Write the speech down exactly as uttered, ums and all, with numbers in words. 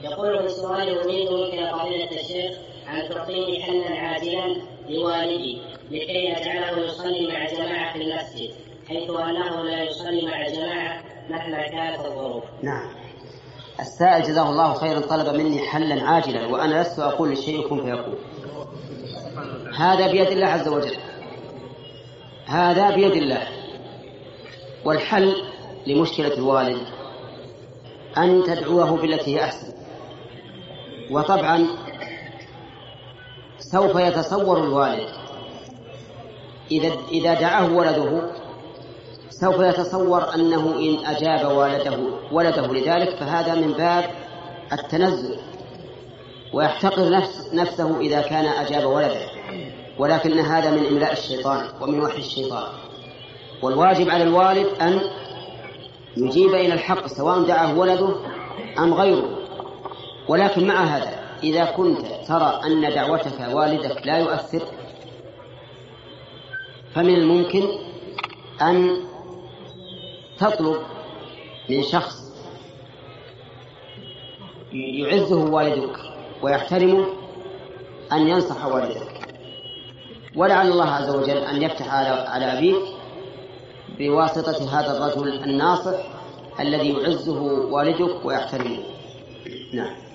يقول في سؤال أريد منك يا فضيلة الشيخ أن تعطيني حلا عاجلا لوالدي لكي أجعله يصلي مع جماعة في المسجد، حيث أنه لا يصلي مع جماعة مهما كانت الظروف. نعم. السائل جزاه الله خيرا طلب مني حلا عاجلا، وأنا لست أقول للشيء كن فيكون. هذا بيد الله عز وجل، هذا بيد الله. والحل لمشكلة الوالد أن تدعوه بالتي هي أحسن. وطبعا سوف يتصور الوالد إذا إذا دعاه ولده سوف يتصور أنه إن أجاب والده ولده لذلك فهذا من باب التنزل، ويحتقر نفس نفسه إذا كان أجاب ولده، ولكن هذا من إملاء الشيطان ومن وحي الشيطان. والواجب على الوالد أن يجيب إلى الحق سواء دعاه ولده أم غيره. ولكن مع هذا إذا كنت ترى أن دعوتك والدك لا يؤثر فمن الممكن أن تطلب من شخص يعزه والدك ويحترمه أن ينصح والدك، ولعل الله عز وجل أن يفتح على أبيك بواسطة هذا الرجل الناصح الذي يعزه والدك ويحترمه. نعم.